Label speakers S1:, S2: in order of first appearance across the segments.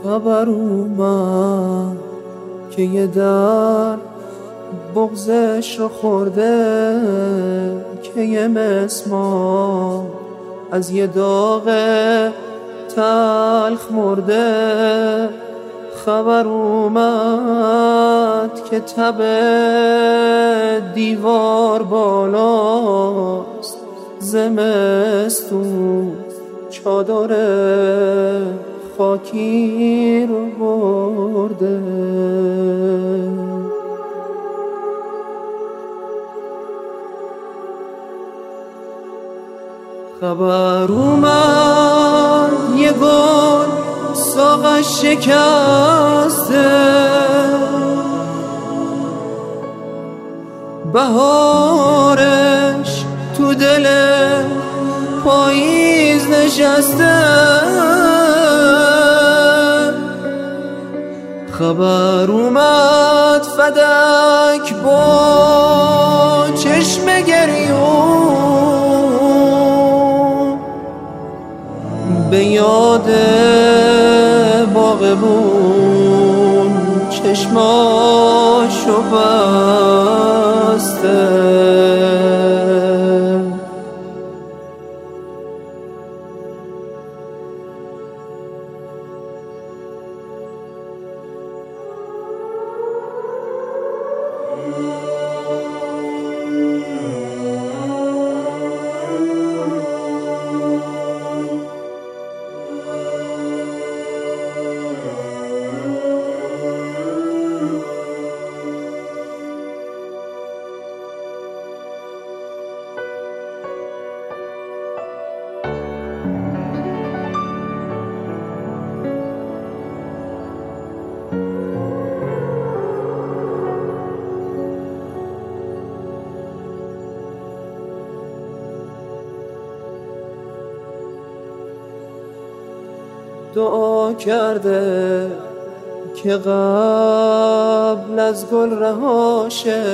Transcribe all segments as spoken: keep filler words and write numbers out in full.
S1: خبر اومد که یه در بغزش رو خورده، که یه مسمار از یه داغ تلخ مرده. خبر اومد که تب دیوار بالاست، زمستون چادر خاکی رو برده. خبر اومد یه گل ساقش شکسته، بهارش تو دل پاییز نشسته. خبر اومد فدک با چشم گریون به یاد باغبون چشماشو بسته. دعا کرده که قبل از گل رهاشه،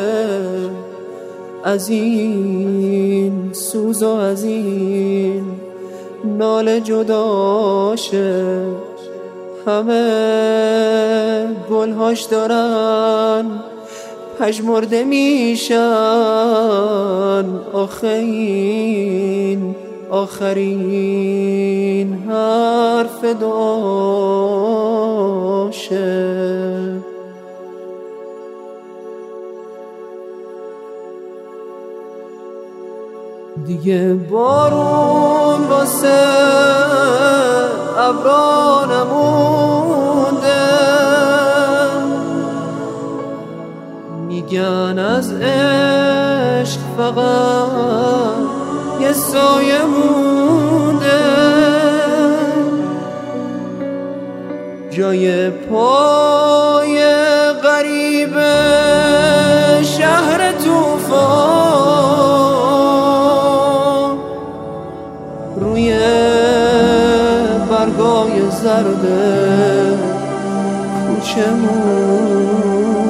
S1: از این سوز و از این ناله جداشه. همه گلهاش دارن پژمرده میشن، آخرین آخرین حرف دعاشه. دیگه بارون واسه ابرا نمونده، میگن از عشق فقط یه سایه مونده. جای پای غریب شهر طوفان، روی برگای زرد کوچه مونده.